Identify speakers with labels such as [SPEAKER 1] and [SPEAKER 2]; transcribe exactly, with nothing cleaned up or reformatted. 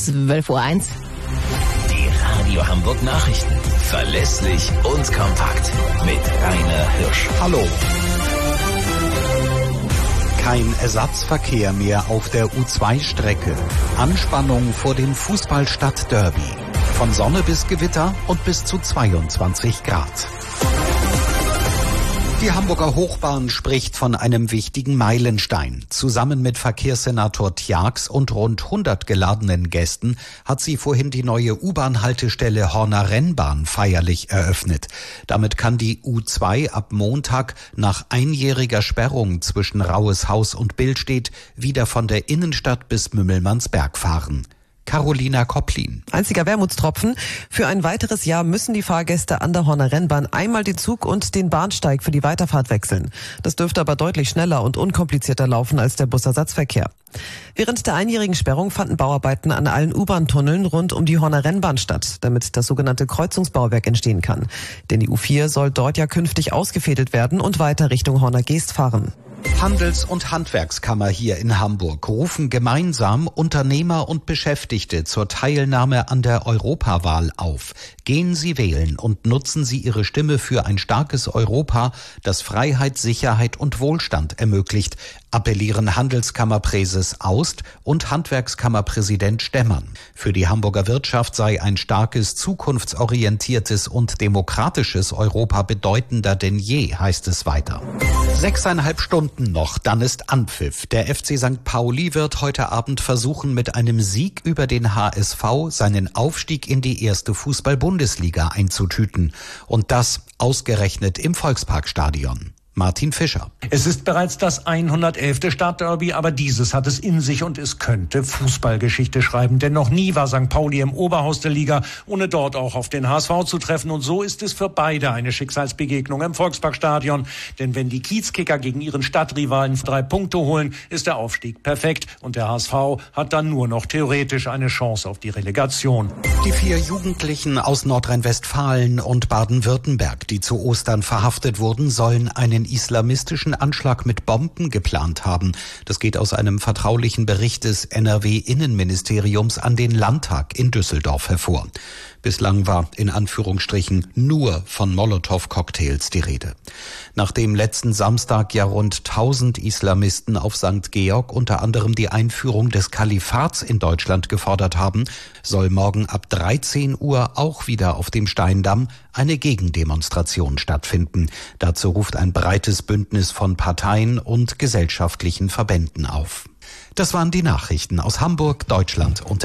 [SPEAKER 1] zwölf Uhr eins.
[SPEAKER 2] Die Radio Hamburg Nachrichten. Verlässlich und kompakt. Mit Rainer Hirsch.
[SPEAKER 3] Hallo. Kein Ersatzverkehr mehr auf der U zwei Strecke. Anspannung vor dem Fußballstadt-Derby. Von Sonne bis Gewitter und bis zu zweiundzwanzig Grad. Die Hamburger Hochbahn spricht von einem wichtigen Meilenstein. Zusammen mit Verkehrssenator Tjax und rund hundert geladenen Gästen hat sie vorhin die neue U-Bahn-Haltestelle Horner Rennbahn feierlich eröffnet. Damit kann die U zwei ab Montag nach einjähriger Sperrung zwischen Raueshaus und Billstedt wieder von der Innenstadt bis Mümmelmannsberg fahren. Carolina Kopplin.
[SPEAKER 4] Einziger Wermutstropfen. Für ein weiteres Jahr müssen die Fahrgäste an der Horner Rennbahn einmal den Zug und den Bahnsteig für die Weiterfahrt wechseln. Das dürfte aber deutlich schneller und unkomplizierter laufen als der Busersatzverkehr. Während der einjährigen Sperrung fanden Bauarbeiten an allen U-Bahn-Tunneln rund um die Horner Rennbahn statt, damit das sogenannte Kreuzungsbauwerk entstehen kann. Denn die U vier soll dort ja künftig ausgefädelt werden und weiter Richtung Horner Geest fahren.
[SPEAKER 3] Handels- und Handwerkskammer hier in Hamburg rufen gemeinsam Unternehmer und Beschäftigte zur Teilnahme an der Europawahl auf. Gehen Sie wählen und nutzen Sie Ihre Stimme für ein starkes Europa, das Freiheit, Sicherheit und Wohlstand ermöglicht, appellieren Handelskammerpräses Aust und Handwerkskammerpräsident Stemmern. Für die Hamburger Wirtschaft sei ein starkes, zukunftsorientiertes und demokratisches Europa bedeutender denn je, heißt es weiter. Sechseinhalb Stunden noch, dann ist Anpfiff. Der F C Sankt Pauli wird heute Abend versuchen, mit einem Sieg über den H S V seinen Aufstieg in die erste Fußball-Bundesliga einzutüten. Und das ausgerechnet im Volksparkstadion. Martin Fischer.
[SPEAKER 5] Es ist bereits das hundertelfte Stadtderby, aber dieses hat es in sich und es könnte Fußballgeschichte schreiben. Denn noch nie war Sankt Pauli im Oberhaus der Liga, ohne dort auch auf den H S V zu treffen. Und so ist es für beide eine Schicksalsbegegnung im Volksparkstadion. Denn wenn die Kiezkicker gegen ihren Stadtrivalen drei Punkte holen, ist der Aufstieg perfekt. Und der H S V hat dann nur noch theoretisch eine Chance auf die Relegation.
[SPEAKER 3] Die vier Jugendlichen aus Nordrhein-Westfalen und Baden-Württemberg, die zu Ostern verhaftet wurden, sollen einen islamistischen Anschlag mit Bomben geplant haben. Das geht aus einem vertraulichen Bericht des N R W-Innenministeriums an den Landtag in Düsseldorf hervor. Bislang war in Anführungsstrichen nur von Molotow-Cocktails die Rede. Nachdem letzten Samstag ja rund tausend Islamisten auf Sankt Georg unter anderem die Einführung des Kalifats in Deutschland gefordert haben, soll morgen ab dreizehn Uhr auch wieder auf dem Steindamm eine Gegendemonstration stattfinden. Dazu ruft ein breites Bündnis von Parteien und gesellschaftlichen Verbänden auf. Das waren die Nachrichten aus Hamburg, Deutschland und